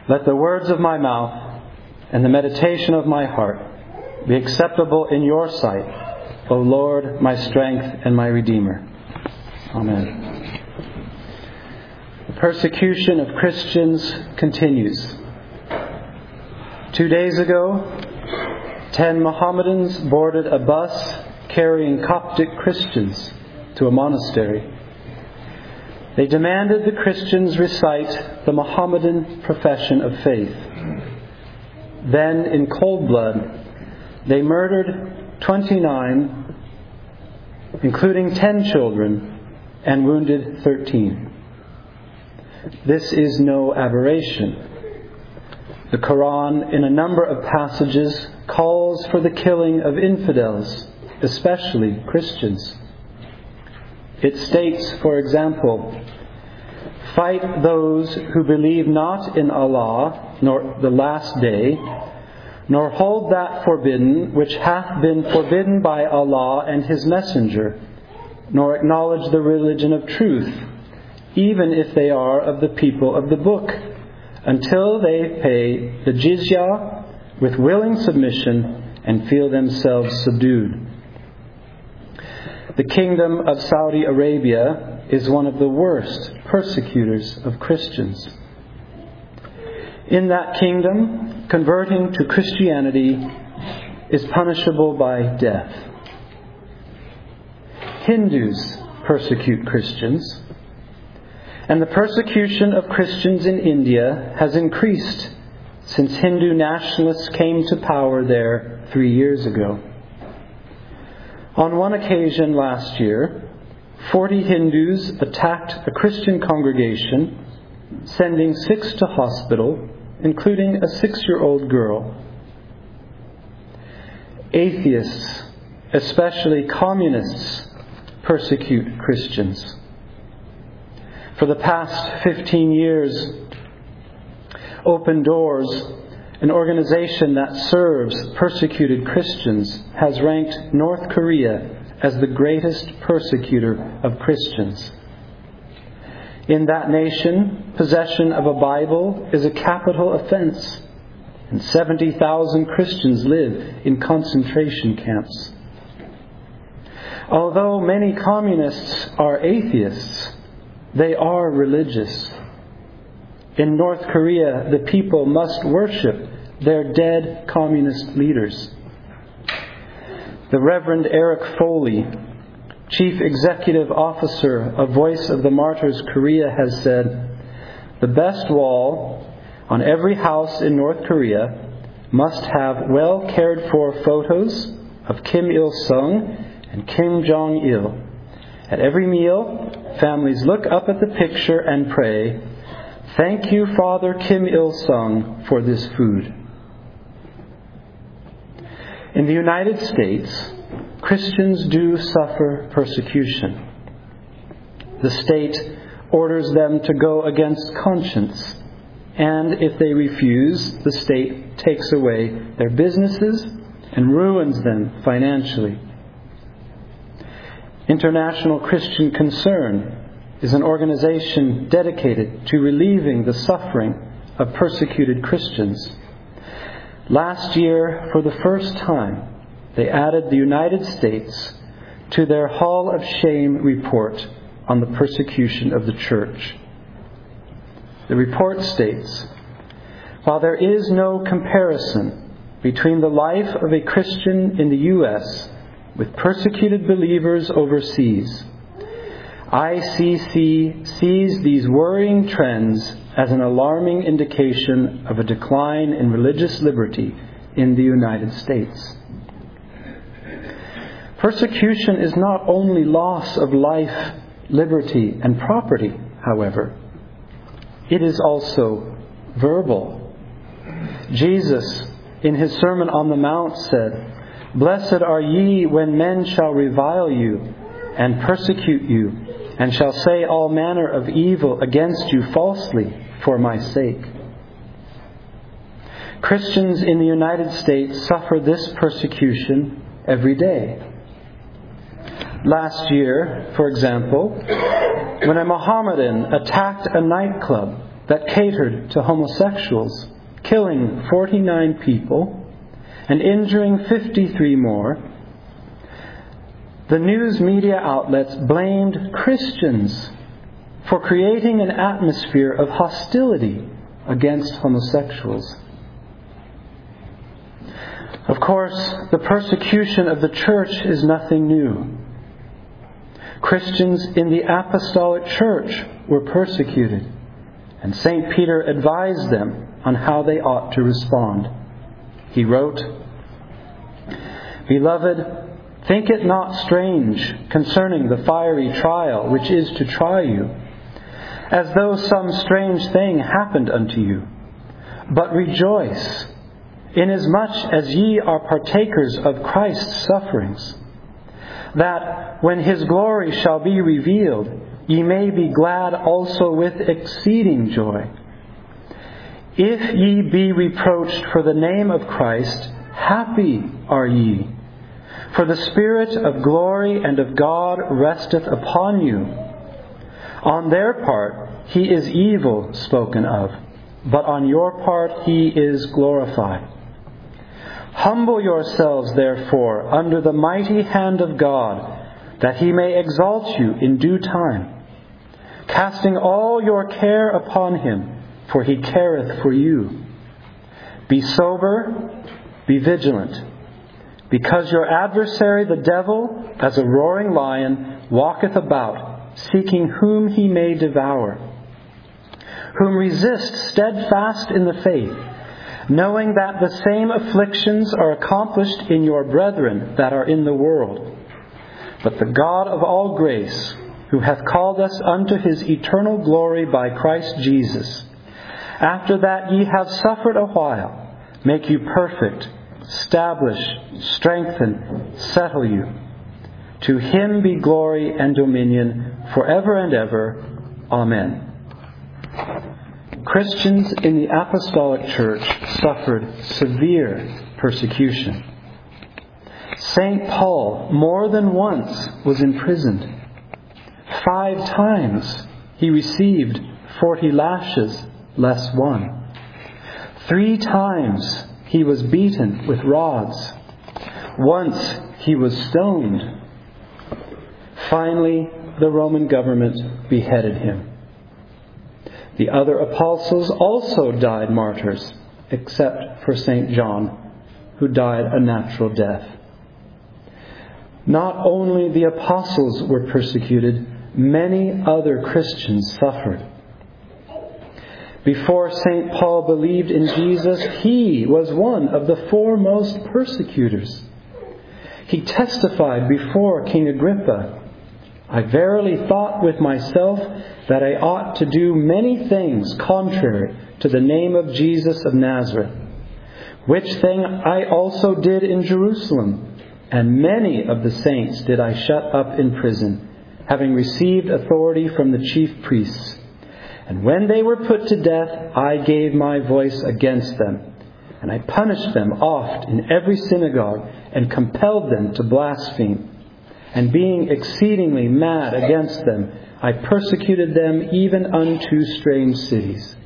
Let the words of my mouth and the meditation of my heart be acceptable in your sight, O Lord, my strength and my Redeemer. Amen. The persecution of Christians continues. 2 days ago, 10 Mohammedans boarded a bus carrying Coptic Christians to a monastery. They demanded the Christians recite the Mohammedan profession of faith. Then, in cold blood, they murdered 29, including 10 children, and wounded 13. This is no aberration. The Quran, in a number of passages, calls for the killing of infidels, especially Christians. It states, for example, "Fight those who believe not in Allah, nor the last day, nor hold that forbidden which hath been forbidden by Allah and His Messenger, nor acknowledge the religion of truth, even if they are of the people of the book, until they pay the jizya with willing submission and feel themselves subdued." The Kingdom of Saudi Arabia is one of the worst persecutors of Christians. In that kingdom, converting to Christianity is punishable by death. Hindus persecute Christians, and the persecution of Christians in India has increased since Hindu nationalists came to power there 3 years ago. On one occasion last year, 40 Hindus attacked a Christian congregation, sending 6 to hospital, including a 6-year-old girl. Atheists, especially communists, persecute Christians. For the past 15 years, Open Doors, an organization that serves persecuted Christians, has ranked North Korea as the greatest persecutor of Christians. In that nation, possession of a Bible is a capital offense, and 70,000 Christians live in concentration camps. Although many communists are atheists, they are religious. In North Korea, the people must worship their dead communist leaders. The Reverend Eric Foley, Chief Executive Officer of Voice of the Martyrs Korea, has said, "The best wall on every house in North Korea must have well cared for photos of Kim Il-sung and Kim Jong-il. At every meal, families look up at the picture and pray, 'Thank you, Father Kim Il-sung, for this food.'" In the United States, Christians do suffer persecution. The state orders them to go against conscience, and if they refuse, the state takes away their businesses and ruins them financially. International Christian Concern is an organization dedicated to relieving the suffering of persecuted Christians. Last year, for the first time, they added the United States to their Hall of Shame report on the persecution of the church. The report states, "While there is no comparison between the life of a Christian in the U.S. with persecuted believers overseas, ICC sees these worrying trends as an alarming indication of a decline in religious liberty in the United States." Persecution is not only loss of life, liberty, and property, however. It is also verbal. Jesus, in His Sermon on the Mount, said, "Blessed are ye when men shall revile you and persecute you, and shall say all manner of evil against you falsely for my sake." Christians in the United States suffer this persecution every day. Last year, for example, when a Mohammedan attacked a nightclub that catered to homosexuals, killing 49 people and injuring 53 more, the news media outlets blamed Christians for creating an atmosphere of hostility against homosexuals. Of course, the persecution of the church is nothing new. Christians in the apostolic church were persecuted, and St. Peter advised them on how they ought to respond. He wrote, "Beloved, think it not strange concerning the fiery trial which is to try you, as though some strange thing happened unto you. But rejoice, inasmuch as ye are partakers of Christ's sufferings, that when His glory shall be revealed, ye may be glad also with exceeding joy. If ye be reproached for the name of Christ, happy are ye, for the Spirit of glory and of God resteth upon you. On their part He is evil spoken of, but on your part He is glorified. Humble yourselves, therefore, under the mighty hand of God, that He may exalt you in due time, casting all your care upon Him, for He careth for you. Be sober, be vigilant, because your adversary the devil, as a roaring lion, walketh about, seeking whom he may devour, whom resist steadfast in the faith, knowing that the same afflictions are accomplished in your brethren that are in the world. But the God of all grace, who hath called us unto His eternal glory by Christ Jesus, after that ye have suffered a while, make you perfect, establish, strengthen, settle you. To Him be glory and dominion forever and ever. Amen." Christians in the apostolic church suffered severe persecution. St. Paul more than once was imprisoned. 5 times he received 40 lashes less 1. 3 times he was beaten with rods. Once he was stoned. Finally, the Roman government beheaded him. The other apostles also died martyrs, except for St. John, who died a natural death. Not only the apostles were persecuted, many other Christians suffered. Before St. Paul believed in Jesus, he was one of the foremost persecutors. He testified before King Agrippa, "I verily thought with myself that I ought to do many things contrary to the name of Jesus of Nazareth, which thing I also did in Jerusalem, and many of the saints did I shut up in prison, having received authority from the chief priests. And when they were put to death, I gave my voice against them, and I punished them oft in every synagogue, and compelled them to blaspheme. And being exceedingly mad against them, I persecuted them even unto strange cities."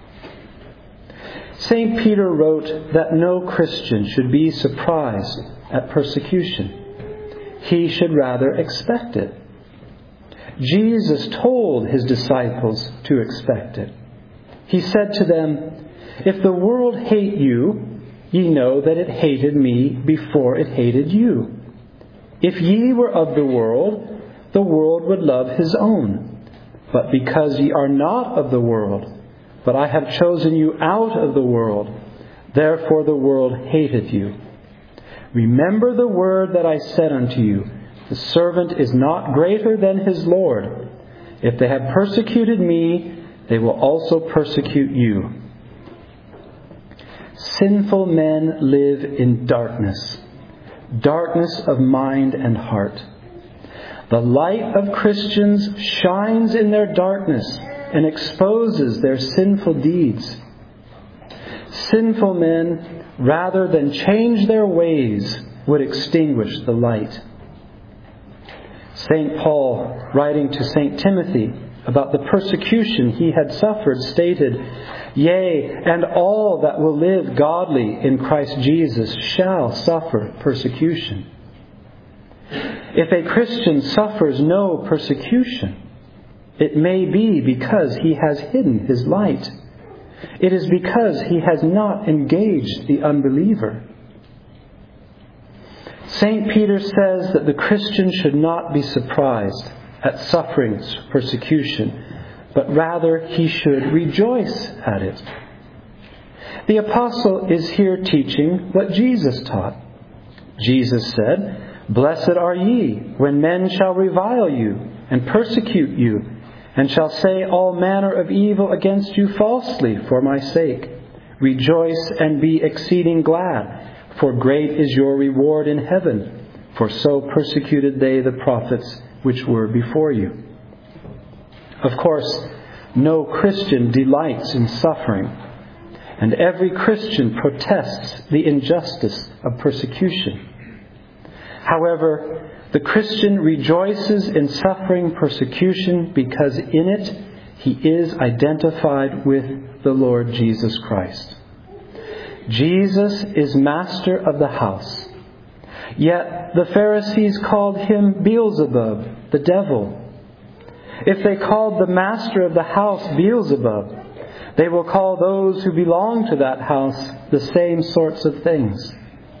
St. Peter wrote that no Christian should be surprised at persecution. He should rather expect it. Jesus told His disciples to expect it. He said to them, "If the world hate you, ye know that it hated me before it hated you. If ye were of the world would love his own. But because ye are not of the world, but I have chosen you out of the world, therefore the world hateth you. Remember the word that I said unto you, the servant is not greater than his Lord. If they have persecuted me, they will also persecute you." Sinful men live in darkness of mind and heart. The light of Christians shines in their darkness and exposes their sinful deeds. Sinful men, rather than change their ways, would extinguish the light. St. Paul, writing to St. Timothy about the persecution he had suffered, stated, "Yea, and all that will live godly in Christ Jesus shall suffer persecution." If a Christian suffers no persecution, it may be because he has hidden his light. It is because he has not engaged the unbeliever. St. Peter says that the Christian should not be surprised at suffering persecution, but rather he should rejoice at it. The apostle is here teaching what Jesus taught. Jesus said, "Blessed are ye, when men shall revile you, and persecute you, and shall say all manner of evil against you falsely for my sake. Rejoice and be exceeding glad, for great is your reward in heaven. For so persecuted they the prophets which were before you." Of course, no Christian delights in suffering, and every Christian protests the injustice of persecution. However, the Christian rejoices in suffering persecution because in it he is identified with the Lord Jesus Christ. Jesus is master of the house. Yet the Pharisees called him Beelzebub, the devil. If they called the master of the house Beelzebub, they will call those who belong to that house the same sorts of things.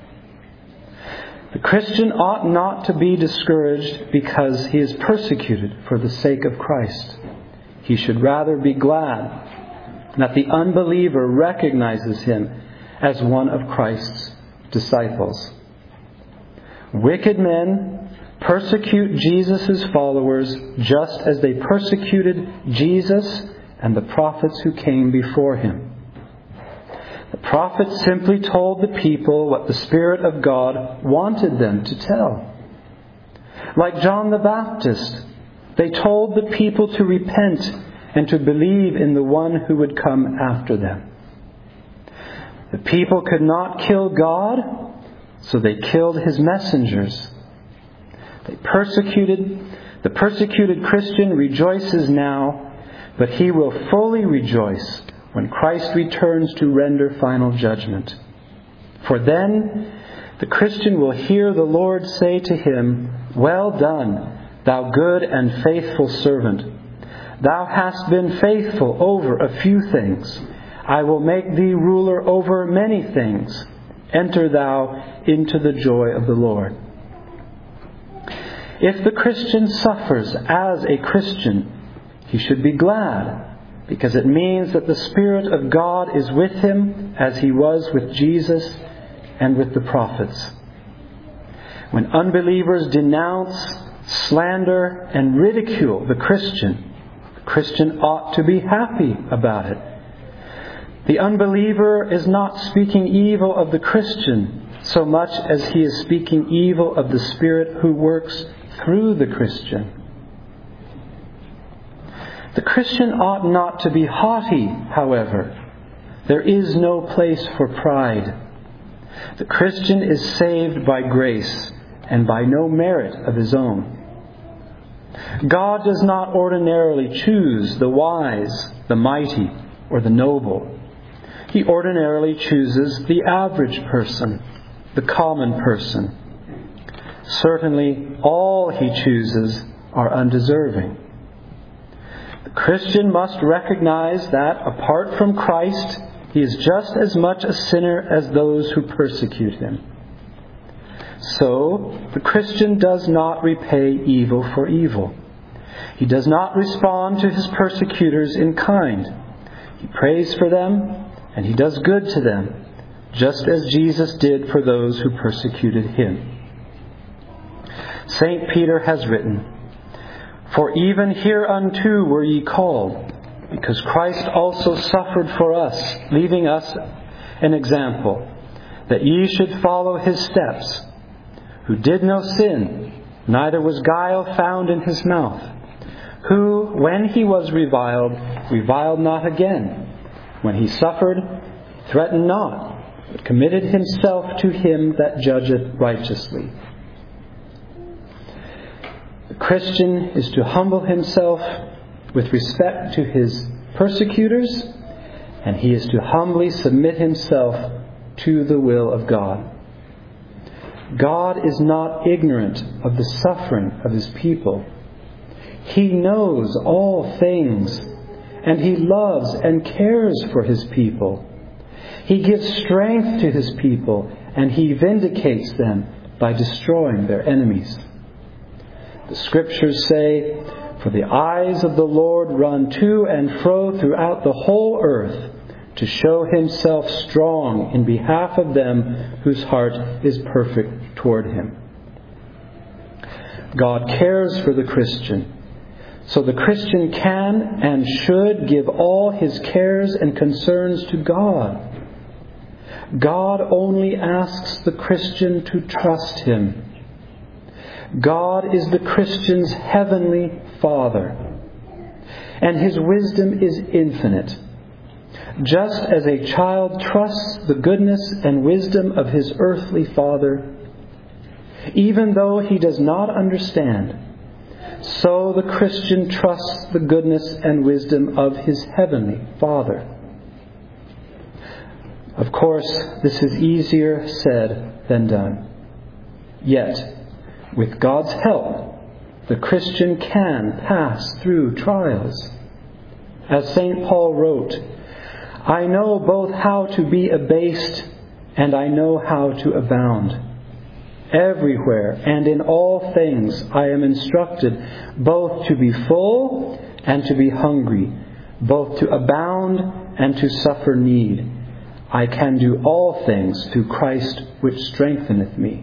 The Christian ought not to be discouraged because he is persecuted for the sake of Christ. He should rather be glad that the unbeliever recognizes him as one of Christ's disciples. Wicked men persecute Jesus' followers just as they persecuted Jesus and the prophets who came before him. The prophets simply told the people what the Spirit of God wanted them to tell. Like John the Baptist, they told the people to repent and to believe in the one who would come after them. The people could not kill God, so they killed his messengers. The persecuted Christian rejoices now, but he will fully rejoice when Christ returns to render final judgment. For then the Christian will hear the Lord say to him, "Well done, thou good and faithful servant. Thou hast been faithful over a few things. I will make thee ruler over many things. Enter thou into the joy of the Lord." If the Christian suffers as a Christian, he should be glad, because it means that the Spirit of God is with him as he was with Jesus and with the prophets. When unbelievers denounce, slander, and ridicule the Christian ought to be happy about it. The unbeliever is not speaking evil of the Christian so much as he is speaking evil of the Spirit who works through the Christian. The Christian ought not to be haughty, however. There is no place for pride. The Christian is saved by grace and by no merit of his own. God does not ordinarily choose the wise, the mighty, or the noble. He ordinarily chooses the average person, the common person. Certainly, all he chooses are undeserving. The Christian must recognize that, apart from Christ, he is just as much a sinner as those who persecute him. So, the Christian does not repay evil for evil. He does not respond to his persecutors in kind. He prays for them, and he does good to them, just as Jesus did for those who persecuted him. St. Peter has written, "For even hereunto were ye called, because Christ also suffered for us, leaving us an example, that ye should follow his steps, who did no sin, neither was guile found in his mouth, who, when he was reviled, reviled not again. When he suffered, threatened not, but committed himself to him that judgeth righteously." The Christian is to humble himself with respect to his persecutors, and he is to humbly submit himself to the will of God. God is not ignorant of the suffering of his people. He knows all things, and he loves and cares for his people. He gives strength to his people, and he vindicates them by destroying their enemies. The Scriptures say, "For the eyes of the Lord run to and fro throughout the whole earth, to show himself strong in behalf of them whose heart is perfect toward him." God cares for the Christian, so the Christian can and should give all his cares and concerns to God. God only asks the Christian to trust him. God is the Christian's heavenly Father, and his wisdom is infinite. Just as a child trusts the goodness and wisdom of his earthly father, even though he does not understand, so the Christian trusts the goodness and wisdom of his heavenly Father. Of course, this is easier said than done. Yet, with God's help, the Christian can pass through trials. As St. Paul wrote, "I know both how to be abased and I know how to abound. Everywhere and in all things I am instructed both to be full and to be hungry, both to abound and to suffer need. I can do all things through Christ which strengtheneth me."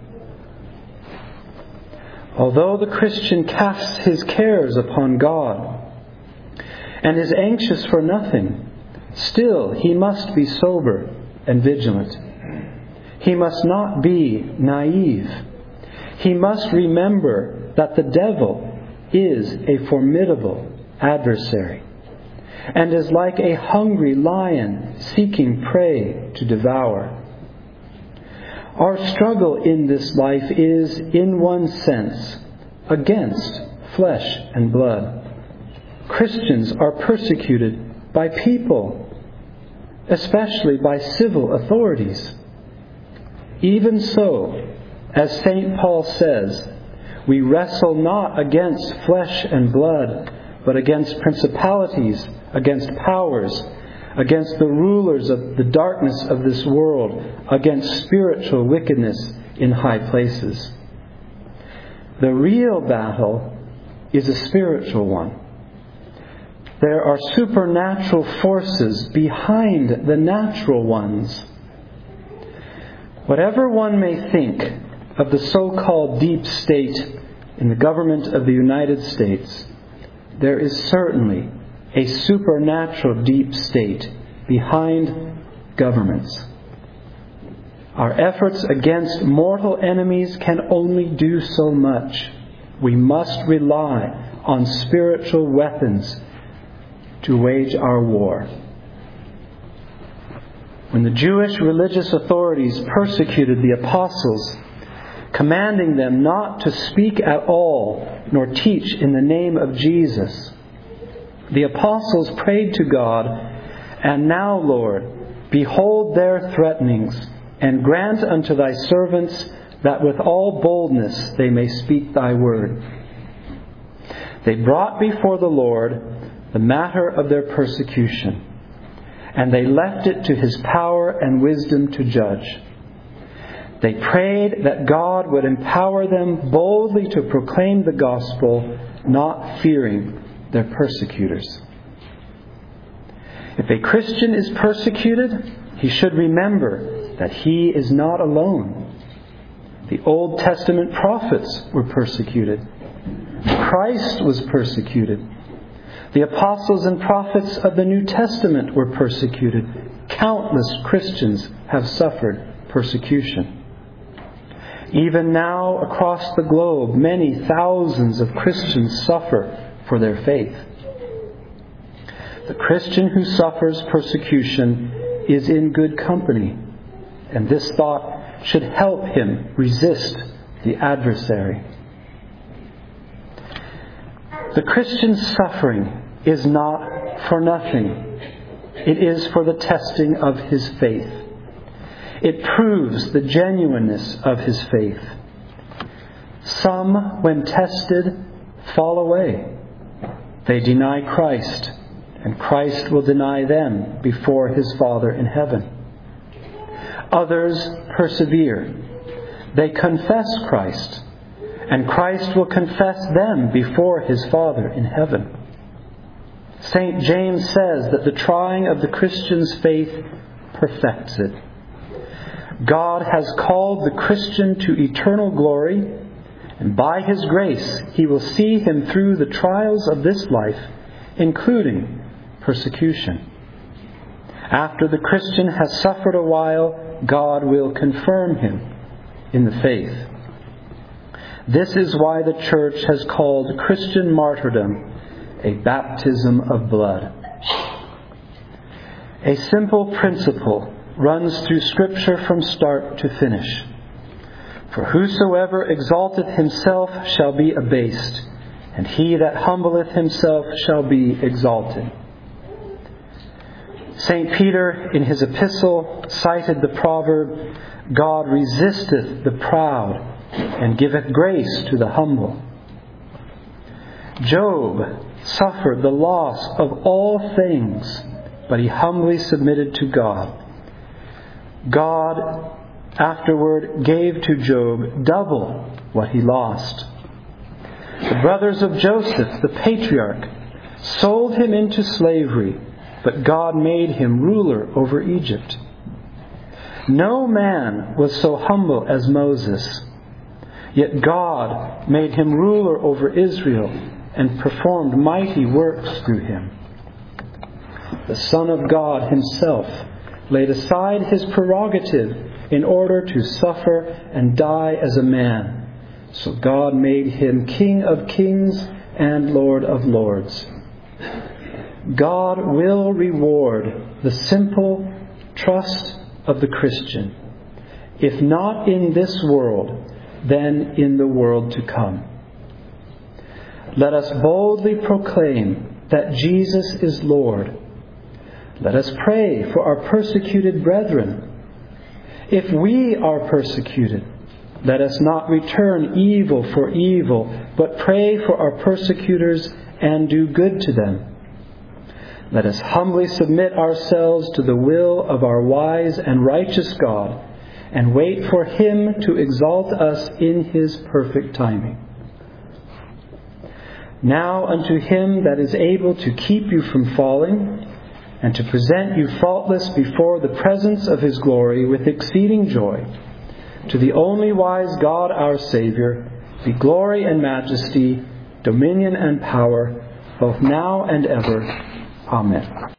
Although the Christian casts his cares upon God and is anxious for nothing, still he must be sober and vigilant. He must not be naive. He must remember that the devil is a formidable adversary and is like a hungry lion seeking prey to devour. Our struggle in this life is, in one sense, against flesh and blood. Christians are persecuted by people, especially by civil authorities. Even so, as St. Paul says, we wrestle not against flesh and blood, but against principalities, against powers, against the rulers of the darkness of this world, against spiritual wickedness in high places. The real battle is a spiritual one. There are supernatural forces behind the natural ones. Whatever one may think of the so-called deep state in the government of the United States, there is certainly a supernatural deep state behind governments. Our efforts against mortal enemies can only do so much. We must rely on spiritual weapons to wage our war. When the Jewish religious authorities persecuted the apostles, commanding them not to speak at all nor teach in the name of Jesus, the apostles prayed to God, "And now, Lord, behold their threatenings, and grant unto thy servants that with all boldness they may speak thy word." They brought before the Lord the matter of their persecution, and they left it to his power and wisdom to judge. They prayed that God would empower them boldly to proclaim the gospel, not fearing their persecutors. If a Christian is persecuted, he should remember that he is not alone. The Old Testament prophets were persecuted. Christ was persecuted. The apostles and prophets of the New Testament were persecuted. Countless Christians have suffered persecution. Even now, across the globe, many thousands of Christians suffer for their faith. The Christian who suffers persecution is in good company, and this thought should help him resist the adversary. The Christian's suffering is not for nothing. It is for the testing of his faith. It proves the genuineness of his faith. Some, when tested, fall away. They deny Christ, and Christ will deny them before his Father in heaven. Others persevere. They confess Christ, and Christ will confess them before his Father in heaven. St. James says that the trying of the Christian's faith perfects it. God has called the Christian to eternal glory, and by his grace he will see him through the trials of this life, including persecution. After the Christian has suffered a while, God will confirm him in the faith. This is why the Church has called Christian martyrdom a baptism of blood. A simple principle runs through Scripture from start to finish. For whosoever exalteth himself shall be abased, and he that humbleth himself shall be exalted. St. Peter, in his epistle, cited the proverb, God resisteth the proud, and giveth grace to the humble. Job suffered the loss of all things, but he humbly submitted to God. God afterward gave to Job double what he lost. The brothers of Joseph, the patriarch, sold him into slavery, but God made him ruler over Egypt. No man was so humble as Moses, yet God made him ruler over Israel and performed mighty works through him. The Son of God himself laid aside his prerogative in order to suffer and die as a man. So God made him King of kings and Lord of lords. God will reward the simple trust of the Christian, if not in this world, then in the world to come. Let us boldly proclaim that Jesus is Lord. Let us pray for our persecuted brethren. If we are persecuted, let us not return evil for evil, but pray for our persecutors and do good to them. Let us humbly submit ourselves to the will of our wise and righteous God, and wait for him to exalt us in his perfect timing. Now unto him that is able to keep you from falling, and to present you faultless before the presence of his glory with exceeding joy, to the only wise God our Saviour, be glory and majesty, dominion and power, both now and ever. Amen.